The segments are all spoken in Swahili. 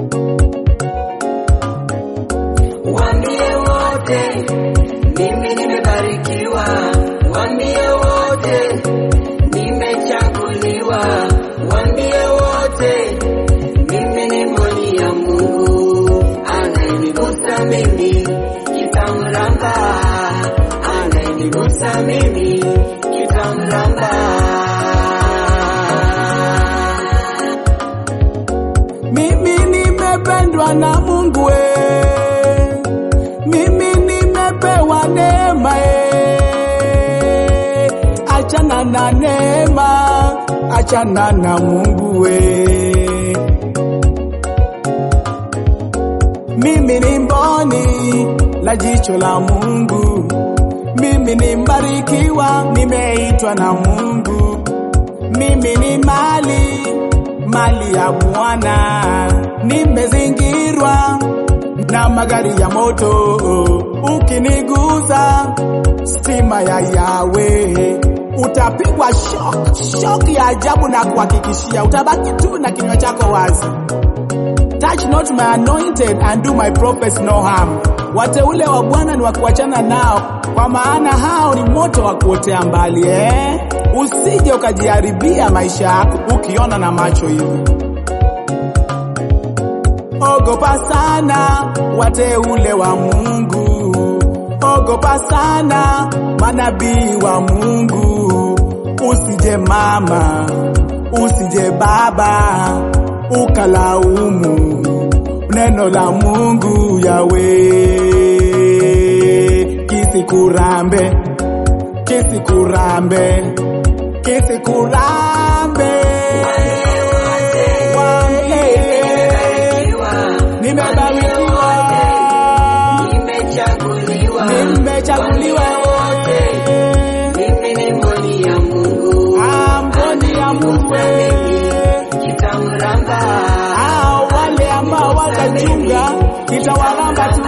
Waambie wote mimi nimebarikiwa, waambie wote nimechaguliwa, waambie wote mimi ni mwana ya Mungu, anayenigusa mimi kitamramba, anayenigusa mimi kitamramba. Mimi nimependwa na Mungu mimi nimepewa neema achana na neema, achana na Mungu Mimi ni mboni la jicho la Mungu, mimi ni mbarikiwa, nimeitwa na Mungu. Mimi ni mali ya Bwana, nimezingirwa na magari ya moto. Ukiniguza stima ya Yahweh, utapigwa shock ya ajabu, na kuhakikishia utabaki tu na kinywa chako wazi. Touch not my anointed and do my prophets no harm. Wateule wa Bwana ni wa kuachana nao, kwa maana hao ni moto wa kuotea mbali. Usije ukajiharibia maisha yako ukiona na macho hivi. Ogopa sana wateule wa Mungu, ogopa sana manabii wa Mungu. Usije mama, usije baba ukalaumu neno la Mungu Yahweh. Kisikurambe, kisikurambe, kisikurambe. Nimebarikiwa, nimechaguliwa, mimi ni mboni ya Mungu, mboni ya Mungu kitamramba. Wale ambao watajunga kitawaramba tu,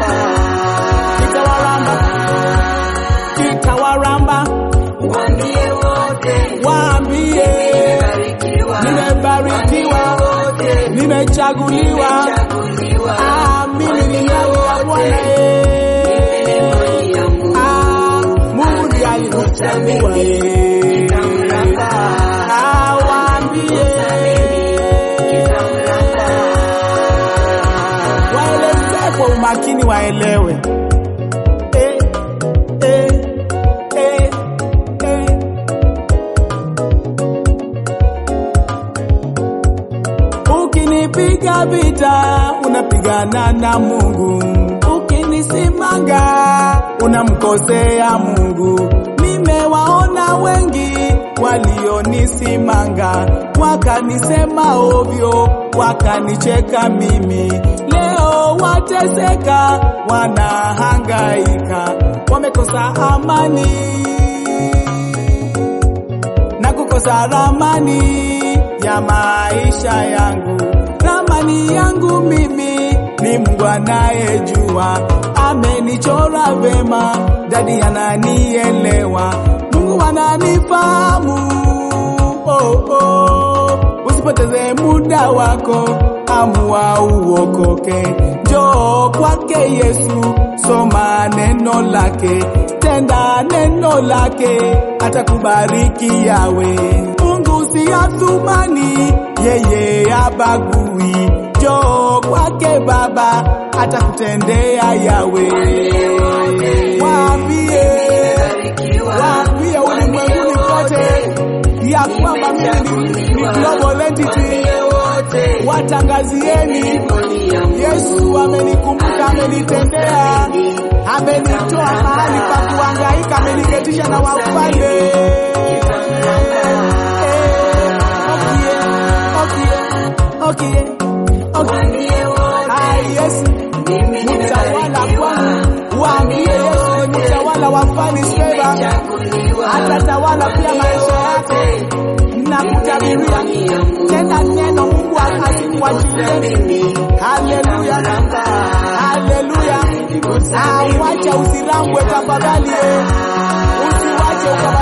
kitawaramba. Waambie wote, waambie nimebarikiwa, nimechaguliwa, mimi ni mwana wa Bwana. Mungu ndiye alinichagua. Waambie waeleze kwa umakini, waelewe. Ukinipiga vita unapigana na Mungu, ukinisimanga unamkosea Mungu. Nimewaona wengi walionisimanga, wakanisema ovyo, wakanicheka mimi. Leo wateseka, wanahangaika, wamekosa amani na kukosa ramani ya maisha yangu. Ramani yangu mimi ni Mungu anayejua, amenichora vema, dadi ananielewa, Mungu ananifahamu. Usipoteze muda wako, amua uokoke, njoo kwake Yesu, soma neno lake, tenda neno lake, atakubariki yawe. Mungu si athumani, yeye abagui, njoo kwake Baba, atakutendea yawe. Waambie ulimwenguni kote ya kwamba mimi ni global entity. Watangazieni Yesu amenikumbuka, amenitendea, amenitoa mahali pa kuhangaika, ameniketisha na wafalme. Okay. Yesu mtawala Bwana, waambie Yesu mtawala wa Fanis Favor, atatawala pia maisha yako. Na kutabiria tena neno Mungu asikuachilie. Haleluya, haleluya. Wacha usirambwe tafadhali, usiwache